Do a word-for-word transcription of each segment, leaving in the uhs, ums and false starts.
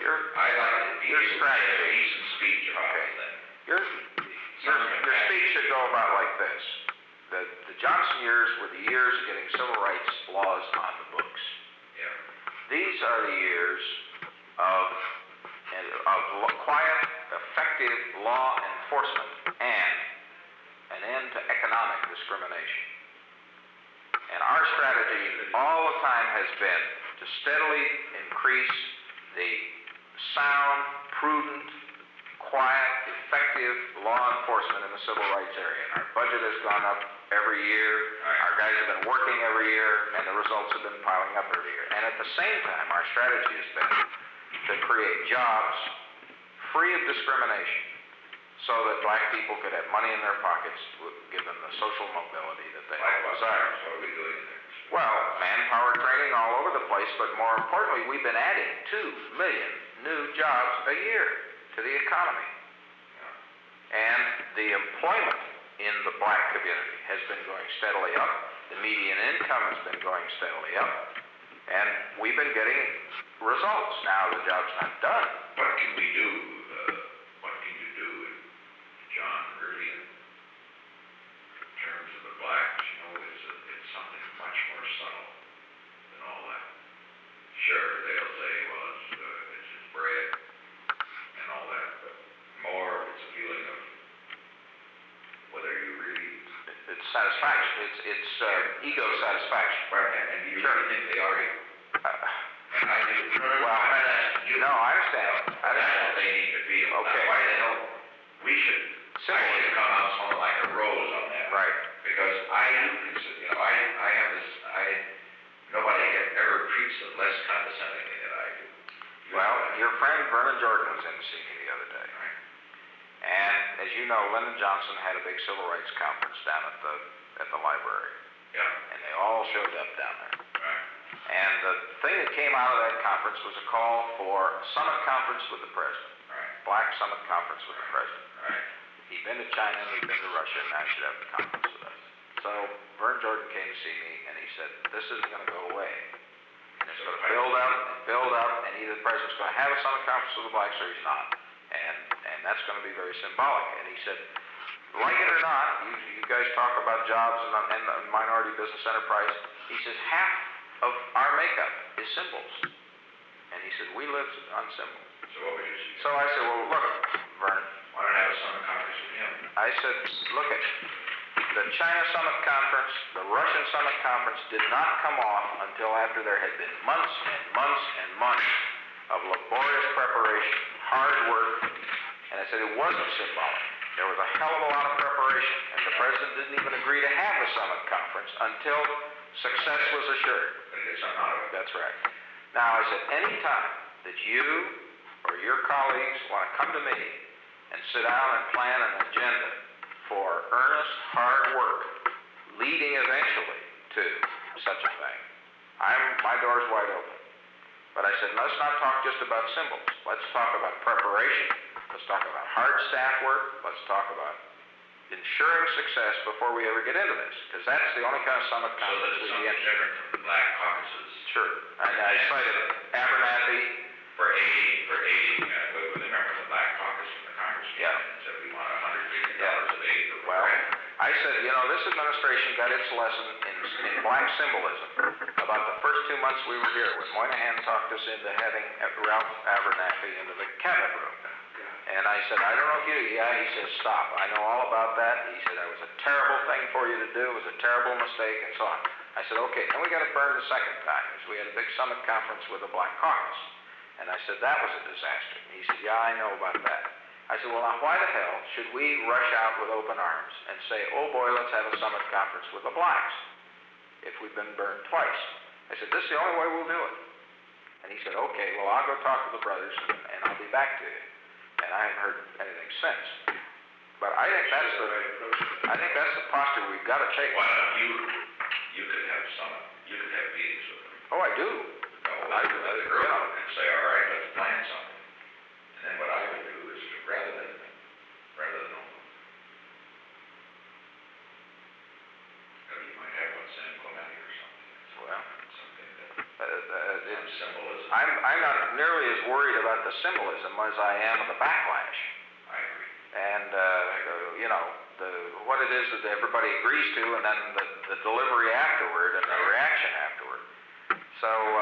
your, I like to be your able to give a strategy. decent speech about Okay. the thing. Your, your, your speech should go about like this. The, the Johnson years were the years of getting civil rights laws on the books. Yeah. These are the years of, of quiet, effective law enforcement and an end to economic discrimination. And our strategy all the time has been to steadily increase the sound, prudent, quiet, effective law enforcement in the civil rights area. And our budget has gone up every year. Our guys have been working every year, and the results have been piling up every year. And at the same time, our strategy has been to create jobs free of discrimination so that black people could have money in their pockets, given the social mobility that they all desire. What are we doing there? Well, manpower training all over the place, but more importantly, we've been adding two million new jobs a year to the economy. And the employment in the black community has been going steadily up. The median income has been going steadily up. And we've been getting results. Now, the job's not done. What can we do? Uh, what can you do, John, really, in terms of the blacks? You know, it's, a, it's something much more subtle than all that. Sure, they'll say, well, it's, uh, it's his bread and all that, but more, it's a feeling of whether you really... It's satisfaction. It's, it's uh, ego satisfaction. Right, and, and do you Sure. really think they are you? Uh, And I do. well, I'm not asking you. no, I understand. I That's understand. what they need to feel. Okay. Now, why the hell we should, I Similar. should come out smelling like a rose on that. Right. Because I do consider, you know, I, I have this, I, nobody ever treats it less condescendingly than I do. You Well, know that. your friend Vernon Jordan was in to see me the other day. Right. And as you know, Lyndon Johnson had a big civil rights conference down at the at the library. Yeah. And they all showed up down there. Right. And the thing that came out of that conference was a call for a summit conference with the president. Right. Black summit conference with the president. Right. He'd been to China and he'd been to Russia, and now he should have a conference with us. So Vern Jordan came to see me, and he said, this isn't going to go away. And it's going to build up and build up, and either the president's going to have a summit conference with the blacks or he's not. And and that's going to be very symbolic. And he said, like it or not, you, you guys talk about jobs and, and the minority business enterprise. He says, half of our makeup is symbols. And he said, we live on symbols. So what would you suggest? So I said, well, look, Vern, Why don't I have a summit conference with him? I said, look at the China Summit Conference, the Russian Summit Conference did not come off until after there had been months and months and months of laborious preparation, hard work, and I said it wasn't symbolic. There was a hell of a lot of preparation, and the president didn't even agree to have the Summit Conference until success was assured. But get something out of it. That's right. Now, I said, any time that you or your colleagues want to come to me and sit down and plan an agenda for earnest, hard work, leading eventually to such a thing, I'm, my door's wide open. But I said, let's not talk just about symbols. Let's talk about preparation. Let's talk about hard staff work. Let's talk about ensuring success before we ever get into this, because that's the only kind of summit So that conference it's we something get. different from the black caucuses. Sure. And I cited Abernathy. For aiding, for aiding, uh, we we remember the black caucus in the Congress came Yeah. in and said we want a hundred billion Yeah. dollars of aid for Well, Ukraine. I said, you know, this administration got its lesson in, in black symbolism about the first two months we were here when Moynihan talked us into having Ralph Abernathy into the cabinet room. And I said, I don't know if you, yeah, he says, stop. I know all about that. He said, that was a terrible thing for you to do. It was a terrible mistake, and so on. I said, okay, then we got to burn the second time. Is we had a big summit conference with the Black Caucus. And I said, that was a disaster. And he said, yeah, I know about that. I said, well, now why the hell should we rush out with open arms and say, oh boy, let's have a summit conference with the blacks if we've been burned twice? I said, this is the only way we'll do it. And he said, okay, well, I'll go talk to the brothers and, and I'll be back to you. And I haven't heard anything since. But I think that's the, I think that's the posture we've got to take. Why don't you, you could have some, you could have meetings with them. Oh, I do. No, I with do. the You group know. and say, all right, let's plan something. And then what I would do is to, rather than, rather than, you know, you might have one San Clemente or something. Well, Something that, uh, uh, some it's, symbolism. I'm, I'm not nearly as worried about the symbolism as I am of the backlash. I agree. And, uh, you know, the, what it is that everybody agrees to, and then the, the delivery afterward and the reaction afterward. So, uh,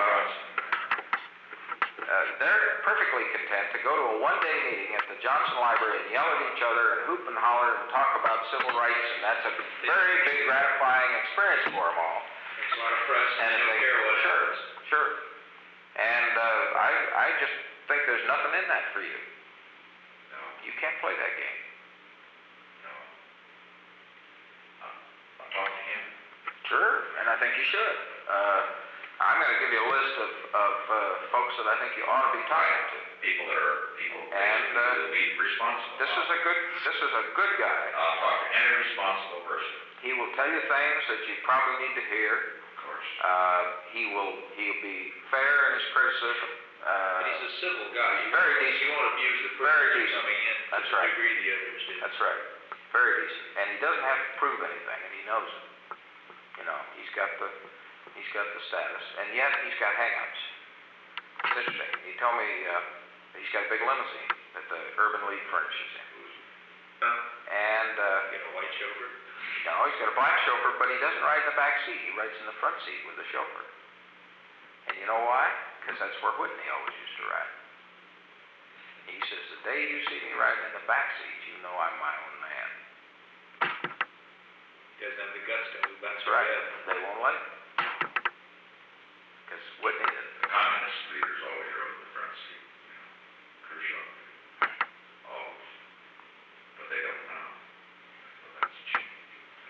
uh, they're perfectly content to go to a one-day meeting at the Johnson Library and yell at each other and hoop and holler and talk about civil rights, and that's a very big gratifying experience for them all. Makes a lot of press, and they don't they- care what Sure, happens. sure. And, uh, I, I just think there's nothing in that for you. No, You can't play that game. no. I'll, I'll talk to him. Sure, and I think you should. Uh, I'm gonna give you a list of, of, uh, folks that I think you ought to be talking to. People that are, people And, basically uh, will be responsible. This is a good, this is a good guy. I'll talk to any responsible person, He will tell you things that you probably need to hear. of course. Uh, he will, he'll be fair in his criticism. Uh, But he's a civil guy. You Very won't- decent. You won't abuse the Very person decent. coming in to That's the right. degree the others did. That's right. Very decent. And he doesn't have to prove anything, and he knows it. You know, he's got the, he's got the status, and yet he's got hang-ups. It's interesting. He told me, uh, he's got a big limousine that the Urban League furnishes him. Huh? And, uh, Get a white chauffeur. no, he's got a black chauffeur, but he doesn't ride in the back seat. He rides in the front seat with the chauffeur. And you know why? Because that's where Whitney always used to ride. He says, the day you see me riding in the back seat, you know I'm my own man. He doesn't have the guts to move back That's to right. bed. They won't let him. Because Whitney did. The communist leaders always rode in the front seat, you know, Khrushchev did. Always. But they don't now. So that's changed.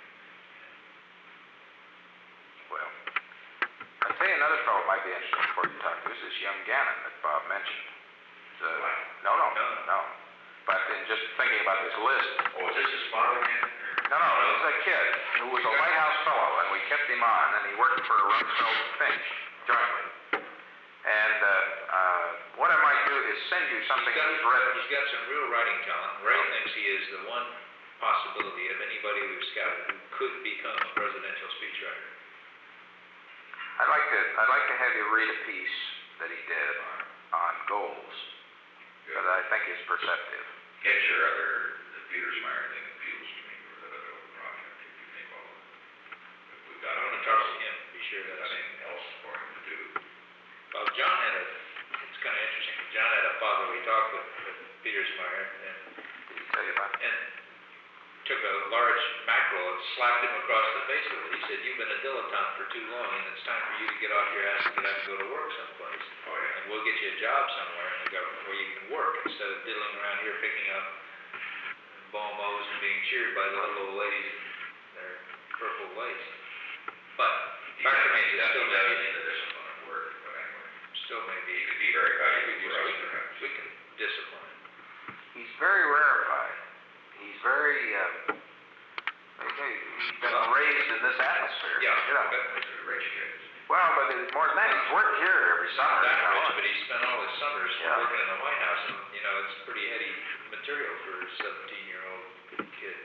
Well, I'll tell you another fellow might be interesting for you to talk to. Is this young Gannon that Bob mentioned. The, no, no, No. no. But in just thinking about this list, Oh, is this his father again? no, no, this is a kid who was a White House fellow, and we kept him on, and he worked for Rumsfeld Finch jointly. And uh, uh, what I might do is send you something He's got, he's written. he's got some real writing talent. Ray thinks he is the one possibility of anybody we've scouted who could become a presidential speechwriter. I'd like to, I'd like to have you read a piece that he did on goals that I think is perceptive. Get your other, the Petersmeyer thing appeals to me, or that other project, if you think all of it. If we've got I want to talk to him, be sure that's anything else for him to do. Well, John had a, it's kind of interesting. John had a fatherly talk with, with Petersmeyer and, Did he tell you about it? and took a large mackerel and slapped him across the face with it. He said, you've been a dilettante for too long, and it's time for you to get off your ass and get out and go to work someplace. Oh, yeah. And we'll get you a job somewhere in the government where you can work instead of diddling around here picking up bombos and being cheered by the little old ladies in their purple lace. But, He back to me, doesn't- he it's still doesn't maybe, need the discipline at work, but anyway. still maybe, He could be very valuable we for us, perhaps. we can discipline him. He's very rarefied. He's very, uh, he's been raised in this atmosphere. Yeah, You know. but He's a rich kid, isn't he? Well, but it's more than that. He's worked here every summer. that you know. rich, but he spent all his summers Yeah. working in the White House, and, you know, it's pretty heady material for a seventeen-year-old kid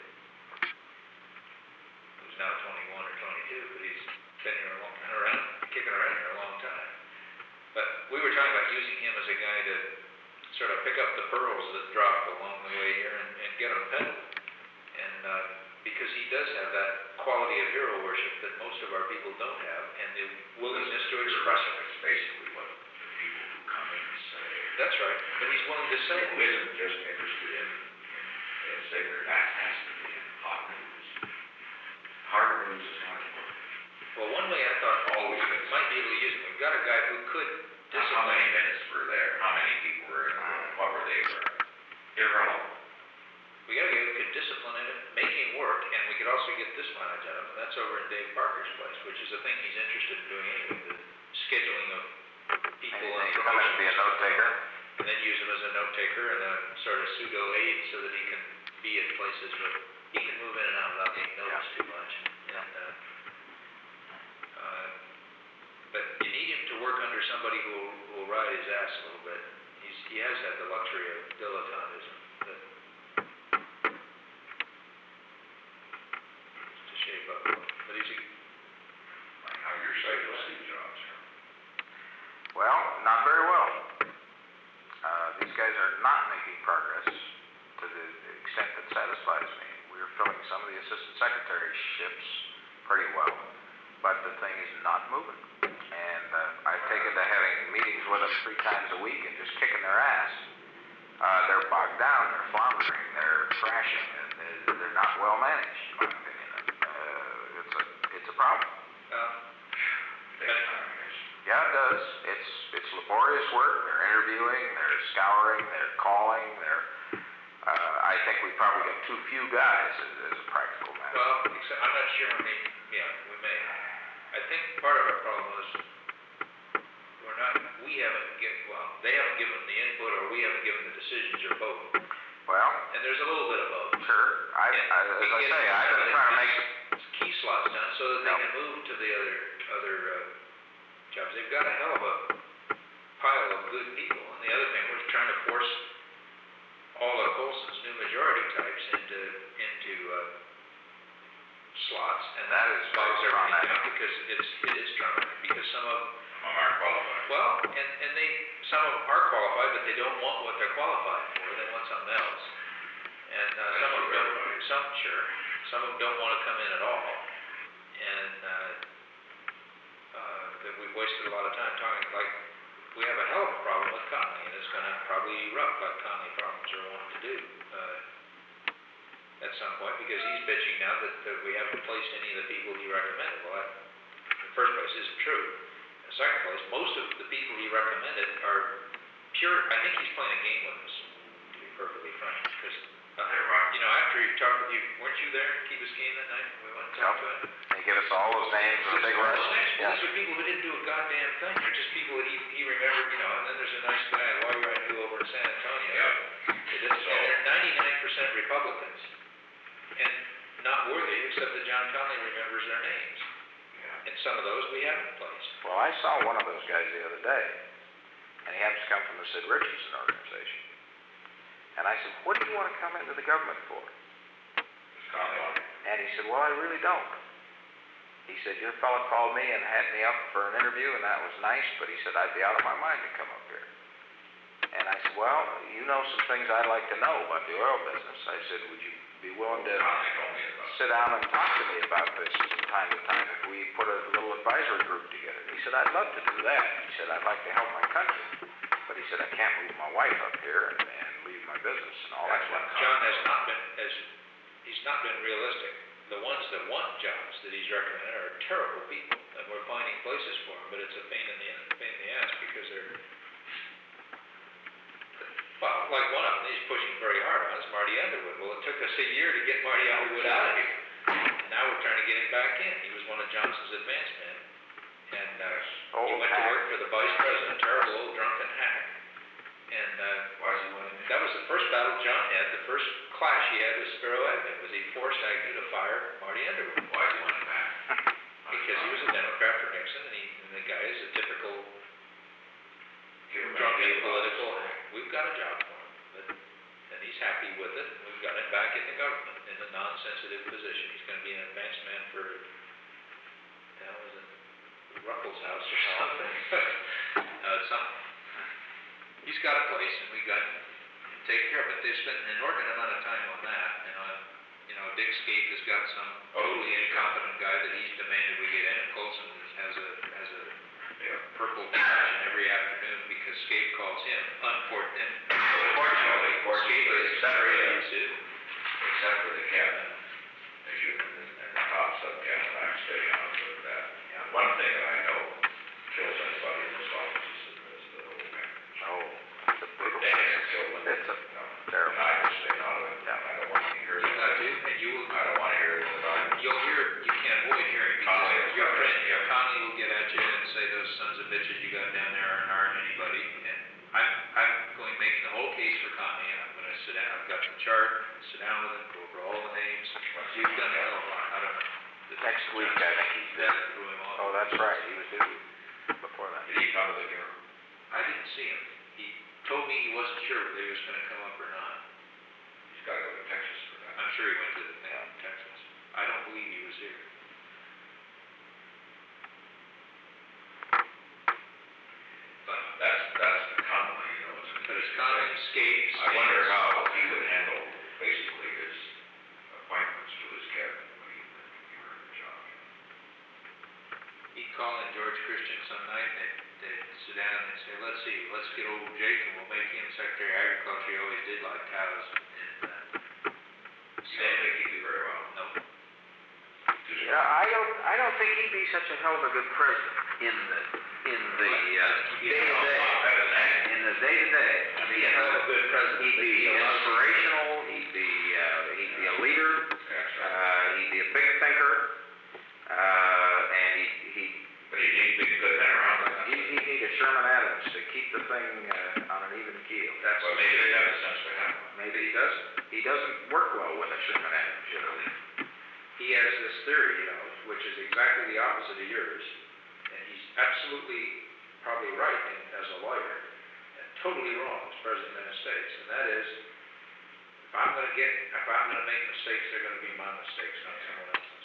who's now twenty-one or twenty-two, but he's been here a long time, around, kicking around here a long time. But we were talking about using him as a guy to sort of pick up the pearls that drop along the way here and, and get them peddled. And, uh, because he does have that quality of hero worship that most of our people don't have, and the willingness to express it. It's basically what the people who come in say. That's right, but he's willing to say Who it. isn't just interested in, in, in say there, that has to be in hot news. Hard news is not important. Well, one way I thought Always we is. might be able to use it, we've got a guy who could Just how many discipline. minutes were there? How many people were in the room? What were they wearing? Irrelevant. We got a guy who could discipline him, make him work, and we could also get this mileage out of him, and that's over in Dave Parker's place, which is a thing he's interested in doing anyway, the scheduling of people Maybe and he come in and be a note taker. and then use him as a note taker and a sort of pseudo aide so that he can be at places where he can move in and out without being noticed too much. Yeah. And, uh, uh, but you need him to work under somebody who will, who will ride his ass a little bit. He's, he has had the luxury of dilettantism that to shape up. But he's a, Like how your site was Steve Jobs. Well, not very well. not making progress to the extent that satisfies me. We're filling some of the assistant secretaryships pretty well, but the thing is not moving. And uh, I've taken to having meetings with them three times a week and just kicking their ass. Uh, they're bogged down, they're floundering, they're crashing, and they're, they're not well managed, in my opinion. Uh, it's a it's a problem. Well, Takes time, yes. Yeah, it does. It's it's laborious work. They're interviewing, they're scouring, they're calling, they're. Uh, I think we probably got too few guys as, as a practical matter. well, except, I'm not sure, I mean, yeah, we may. I think part of our problem is we're not, we haven't given, well, they haven't given the input or we haven't given the decisions or both. Well, And there's a little bit of both. sure. I, And I we as I get say, I've been these trying to make. Key slots done so that they Yep. can move to the other, other, uh, jobs. They've got a hell of a pile of good people. And the other thing, we're trying to force all of Colson's new majority types into, into, uh, slots. And That is bogs very everything traumatic. down because it's, it is traumatic. Because some of, Some are qualified. well, and, and they, some of them are qualified, but they don't want what they're qualified for. They want something else. And, uh, some of them don't, Everybody. some, sure, some of them don't want to come in at all. And, uh, uh, that we've wasted a lot of time talking, like, we have a hell of a problem with Conley, and it's gonna probably erupt like Conley problems are wanting to do, uh, at some point, because he's bitching now that, that we haven't replaced any of the people he recommended. Well, that, in the first place, isn't true. In the second place, most of the people he recommended are pure, I think he's playing a game with us, to be perfectly frank, because, uh, They're right. you know, after he talked with you, weren't you there in Key Biscayne that night when we went and talked to him? They give us all those names in a big rush. Well, next, Yeah. these are people who didn't do a goddamn thing. They're just people that he, he remembered, you know, and then there's a nice guy, a lawyer I knew over in San Antonio. Yeah. They did, and they're ninety-nine percent Republicans. And not worthy, except that John Conley remembers their names. Yeah. And some of those we haven't placed. Well, I saw one of those guys the other day, and he happens to come from the Sid Richardson organization. And I said, what do you want to come into the government for? It's kind of like, And he said, well, I really don't. He said, your fellow called me and had me up for an interview, and that was nice, but he said, I'd be out of my mind to come up here. And I said, well, you know some things I'd like to know about the oil business. I said, would you be willing to Conley told me about it. sit down and talk to me about this from time to time if we put a little advisory group together? He said, I'd love to do that. He said, I'd like to help my country. But he said, I can't move my wife up here and, and leave my business and all that That's stuff. what John has not been, has, he's not been realistic. The ones that want jobs that he's recommended are terrible people, and we're finding places for them, but it's a pain in the, pain in the ass because they're, well, like one of them he's pushing very hard on is Marty Underwood. Well, it took us a year to get Marty Underwood out of here. And now we're trying to get him back in. He was one of Johnson's advance men. And, uh, he Old went to hack. work for the vice president, terrible old drunken hack. And, uh, Why is he winning? that was the first battle John had, the first clash he had with Spiro Agnew, was he forced Agnew to fire Marty Underwood. Why is he winning back? Because he was a Democrat for Nixon, and he, and the guy is a typical Give him drunk a and political, we've got a job for him, but, and he's happy with it, and we've got him back in the government, in a non-sensitive position. He's gonna be an advance man for, that was it, Ruckles House or something. Uh, something. He's got a place, and we got him to take care of it. They spent an inordinate amount of time on that, and on, you know, Dick Scape has got some totally incompetent guy that he's demanded we get in, and Colson has a, has a Yeah. purple discussion every afternoon because Scape calls him unfortunate. Fortunately, fortunately, Scape is except for very the- into. Except for the cabinet, as you, and the top sub-cabinet, I'm staying on with that. Yeah. One thing that I know kills anybody in this office is the, is the whole package. Oh, it's a brutal They place. have killed them. It's a No. terrible. And I just stay out of it. Yeah. I don't want to hear it. You got to, and you will, I don't want to hear it about it. you'll hear, you can't avoid hearing Conley because will your come friend, in. your Conley will get at you and say those sons of bitches you got down there aren't hiring anybody. And I'm, I'm going to make the whole case for Conley, and I'm going to sit down, I've got the chart, sit down with him, go over all the names. We've done a hell of a lot, I don't know. Next week, I think he's due. That threw him off. Oh, that's right, he was due before that. Did he come to the hearing? I didn't see him. He told me he wasn't sure whether he was gonna come up or not. He's got to go to Texas for that. I'm sure he went to the thing in Texas. I don't believe he was here. But, That's, that's the Conley, you know, it's. but it's Cummings, Skates. I wonder how he would handle basically his appointments to his cabinet when he, when he were in the job. He'd call in George Christian some night, and they'd, they'd sit down and say, let's see, let's get old Jake and we'll make him Secretary of Agriculture. He always did like cows. And, uh, You don't think he'd do very well? no. Too Yeah, strong. I don't, I don't think he'd be such a hell of a good president in the, in the, uh, day-to-day. In the day-to-day. I mean, He'd be a hell of a good president. he'd but be he's a lot of- inspirational, he'd be, uh, he'd be a leader, That's right. uh, he'd be a big thinker, uh, and he, he, But he needs to be good man around with he, him. he need a Sherman Adams to keep the thing, uh, on an even keel. That's Well, maybe he'd have a sense to have one. Maybe he doesn't. He doesn't work well with a Sherman Adams, you know. He has this theory, you know, which is exactly the opposite of yours, and he's absolutely probably right in, as a lawyer, and totally wrong as President of the United States, and that is, if I'm gonna get, if I'm gonna make mistakes, they're gonna be my mistakes, not someone else's.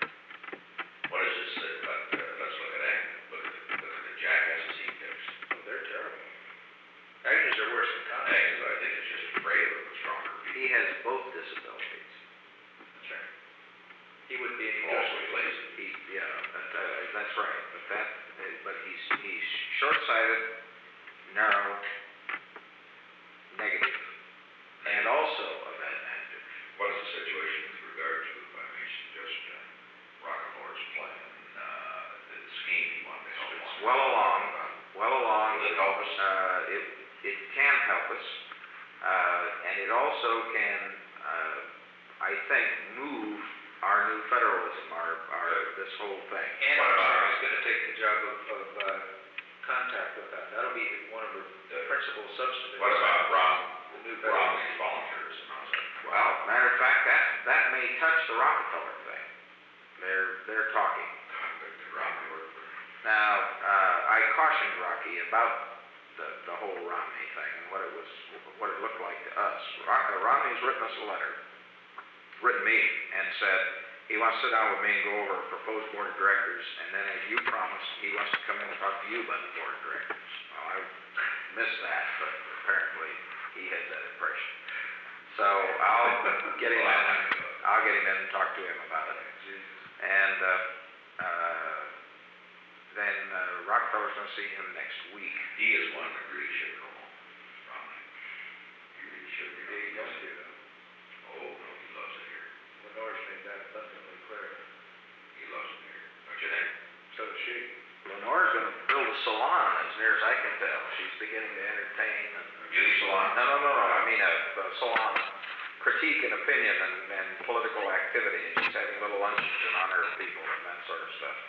What is this, that, but, uh, let's look at Agnew, look at, the- look at the jackasses he picks. Oh, they're terrible. Agnews are worse than Cummings. Agnew, I think, is just afraid of the stronger people. He has both disabilities. That's right. He wouldn't be any good. Also, he's lazy. He, yeah, that, uh, that's right, but that, uh, but he's, he's short-sighted, narrow, negative, and also a bad manager. What is the situation with regard to, I mean, just, uh, Rockefeller's plan, uh, the scheme he wanted to help It's on? well along, well along. Will it help us? Uh, it, it can help us, uh, and it also can, uh, I think, move our new federalism, our, our, this whole thing. And What about- Armstrong is gonna take the job of, of, uh, contact with that. That'll be one of the the principal substantive. What about Rom, The new federal. Romney's volunteerism, how's that? Well, matter of fact, that, that may touch the Rockefeller thing. They're, they're talking. God, but did Romney work for him? Now, uh, I cautioned Rocky about the, the whole Romney thing and what it was, what it looked like to us. Ro- uh, Romney's written us a letter, written me, and said he wants to sit down with me and go over a proposed board of directors, and then as you promised, he wants to come in and talk to you about the board of directors. Well, I missed that, but apparently he had that impression. So I'll get him in, I'll get him in and talk to him about it. And, uh, uh, then uh, Rockefeller's gonna see him next week. He is one that really should go home, Romney. He really should be. He don't do that. Oh, no, he loves it here. Lenore's made that abundantly clear. He loves it here. Don't you think? So does she. Lenore's gonna build a salon, as near as I can tell. She's beginning to entertain and. A beauty salon? No, no, no, no, I mean a, a salon, critique and opinion and, and political activity, and she's having little luncheons in honor of people and that sort of stuff.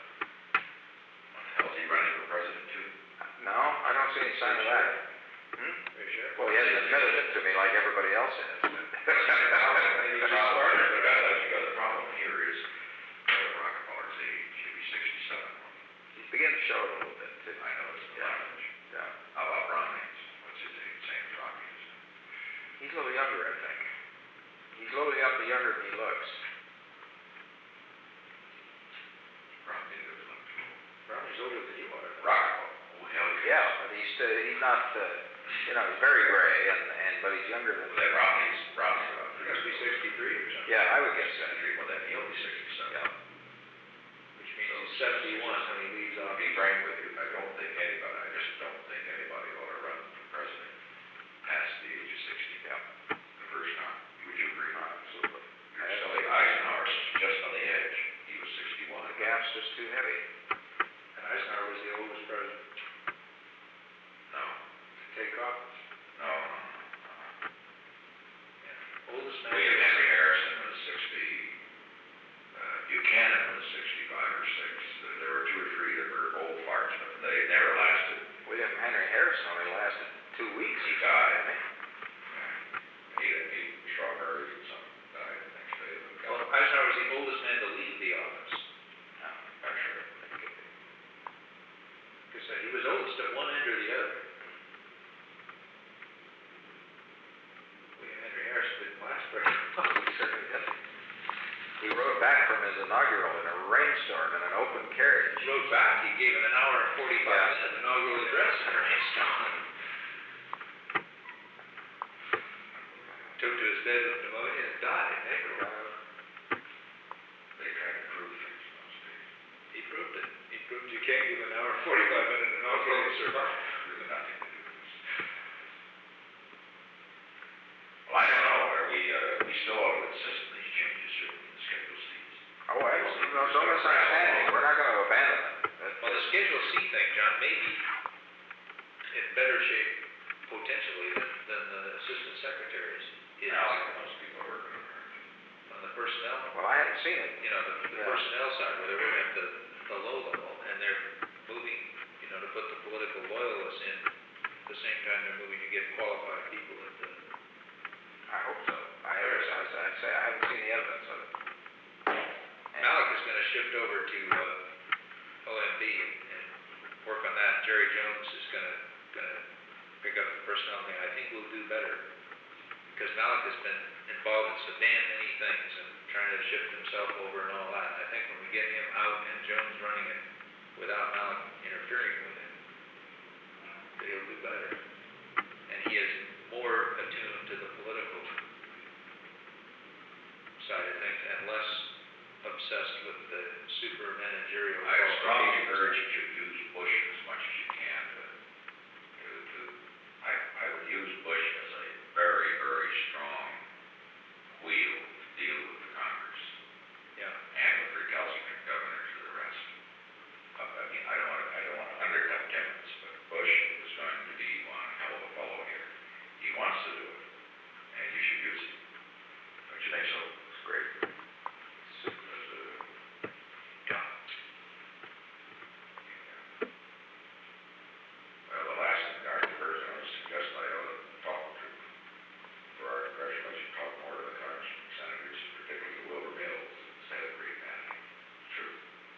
How's he running for president too? No, I don't see any sign of that. Hmm? Are you sure? Well, he hasn't admitted it to me like everybody else has. Maybe The just problem, started. the guy- the problem here is, uh, Rockefeller's age, he'll be sixty-seven. He's beginning to show it a little bit, too. I know it's the Yeah. language. Yeah. How about Romney's? What's his age? Same as Romney's. He's a little younger, I think. He's a little younger younger than he looks. Romney doesn't look too old. Romney's older than you are. Rockefeller, oh, hell yeah. Yeah, but he's, uh, he's not, uh, you know, he's very gray, and, and, but he's younger than. Well, then Romney's, Romney's about He must be sixty-three or something. Yeah, I would guess that. sixty-three, well, then he'll be sixty-seven. Yeah. Which means he's seventy-one when he leaves I'll off. be frank with you, I don't think anybody, I just don't think anybody ought to run for president past the age of sixty. Yeah. The first time, would you agree? Absolutely. You're silly. Eisenhower's just on the edge, he was sixty-one. The gap's just too heavy. And Eisenhower was the oldest president. No, Take office. no, no, no. Yeah. Oldest man. William Henry Harrison was sixty, uh, Buchanan was sixty-five or six. There- There were two or three that were old farts, but they never lasted. William Henry Harrison only lasted two weeks. He died. didn't he? He had eaten strawberries and some died the next day. of the- Well, Eisenhower was the oldest man to leave the office. No. I'm sure. Because uh, he was oldest at one end or the other. William Henry Harrison didn't last very long. He certainly didn't. He rode back from his inaugural in a rainstorm in an open carriage. He rode back, he gave an hour and forty-five Yeah. minute inaugural address in a rainstorm. took to his bed with pneumonia and died after a while. They tried to prove things in those days. He proved it. He proved you can't give an hour, forty-five minute and also survive. Really nothing to do with this. Well, I don't know, are we, uh, we still ought to insist on these changes here in the Schedule Cs. Oh, I don't, no, don't misunderstand me, we're not gonna abandon it. That- Well, the Schedule C thing, John, may be in better shape potentially than, than the assistant secretaries is I like most people are working on it. on the personnel, Well, I haven't seen it. you know, the, the Yeah. personnel side where they're working at the, the low level and they're moving, you know, to put the political loyalists in at the same time they're moving to get qualified people at the, I hope so. I, as I say, I haven't seen the evidence of it. And- Malik is gonna shift over to, uh, O M B and, and work on that. Jerry Jones is gonna, gonna pick up the personnel thing. I think we'll do better because Malik has been involved in so damn many things and trying to shift himself over and all that. And I think when we get him out and Jones running it without Malik interfering with him, that he'll do better. And he is more attuned to the political side of things and less obsessed with the super managerial I strongly qualifications. urge you to use Bush as much as you can to, to, to, I, I would use Bush as a very, very strong wheel to deal with the Congress Yeah. and with recalcitrant governors or the rest. Uh, I mean, I don't want to, I don't want to undercut Timmons, but Bush is going to be one hell of a fellow here. He wants to do it, and you should use him. Don't you think so? It's great. Yeah. Well, the last thing, Doctor Burns, I would suggest I ought to talk to, for our congressional, I should talk more to the congressmen, senators, particularly Wilbur Mills, the head of Green County. True.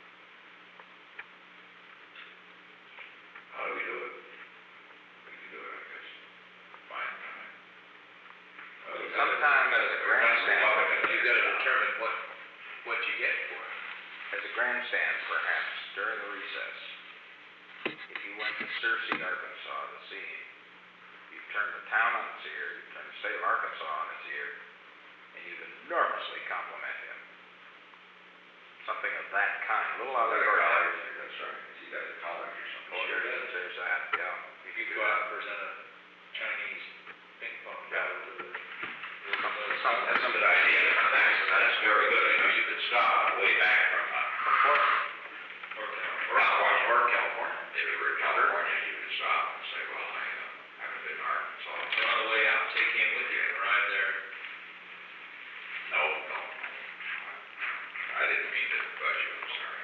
How do we do it? We can do it, I guess. Find time. Well, we've got to- Sometime as a grandstand. You've got to determine what, what you get for it. As a grandstand, perhaps, during the recess, if you went to Searcy, Arkansas to see him, you turn the town on its ear, you turn the state of Arkansas on its ear, and you'd enormously compliment him. Something of that kind, a little out of the ordinary. That's right. He got a college or something. Well, there's, there's that, yeah. If you go out and present a Chinese ping pong ball to the, Some, that's a good idea. That's, that's very good. You know, you could stop way back from, uh, From Florida. or California, or California. If you were in California, you could stop and say, well, I uh, haven't been to Arkansas. so on the way out, take him with you and ride there. No, no. I didn't mean to budge you, I'm sorry.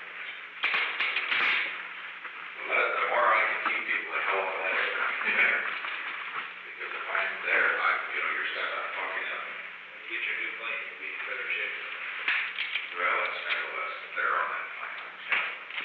Well, the more I can keep people the hell off of that aircraft, the better. Because if I'm there, I, you know, you're stuck on fucking up. When you get your new plane, you'll be in better shape. Well, it's nevertheless, they're on that plane, I understand.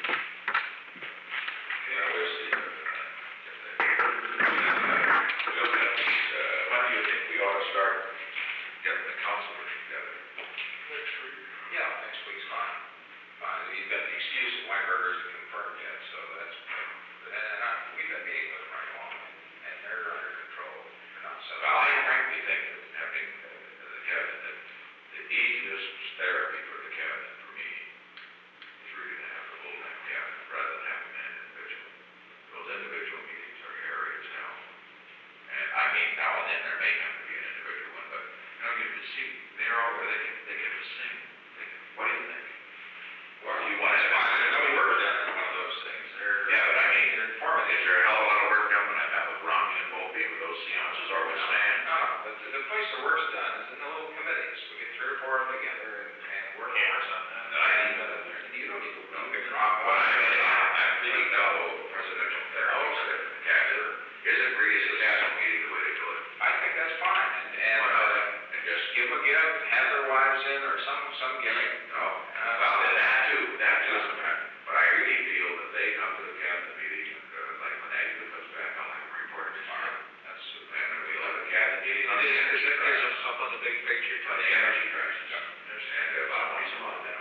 Well, we'll see. uh, if they- We'll get these, uh, when do you think we ought to start getting the counselors together? Next week. Yeah, next week's fine. Fine, you've got the excuse that Weinberger isn't confirmed yet, so that's, and, and I, we've been meeting with them right along, and they're under control. They're not set Well, up. I frankly think that having uh, the cabinet, that the easiest therapy for the cabinet, for me, is really to have the whole damn cabinet, rather than having an individual. Those individual meetings are hairy as hell. And I mean, now and then there may have to be an individual one, but, you know, you can see, they're all, they get, they get to sing. They get, what do you think? Well, you want to have, there's no work done in one of those things. Yeah, but I mean, is there a hell of a lot of work done when I met with Romney and Volpe with those seances, or with Stan? No, the, the place the work's done is in the little committees. We get three or four of them together and, and work on something. And I need to, You don't need to, no, you can Rob, drop what one. I mean, I'm thinking now, presidential therapy, Oh, so the cabinet, isn't really a successful meeting the way to do it. I think that's fine, and, and, Why not? uh, And just, give a gift, have their wives in, or some, some gimmick. no, well, then that too, that too, but I really feel that they come to the cabinet meeting, uh, like when Agatha comes back, I'll have a report to you. That's, And then we'll have a cabinet meeting on the There's, energy there's, there's crisis. up on the big picture. On the energy crisis. And about once a month,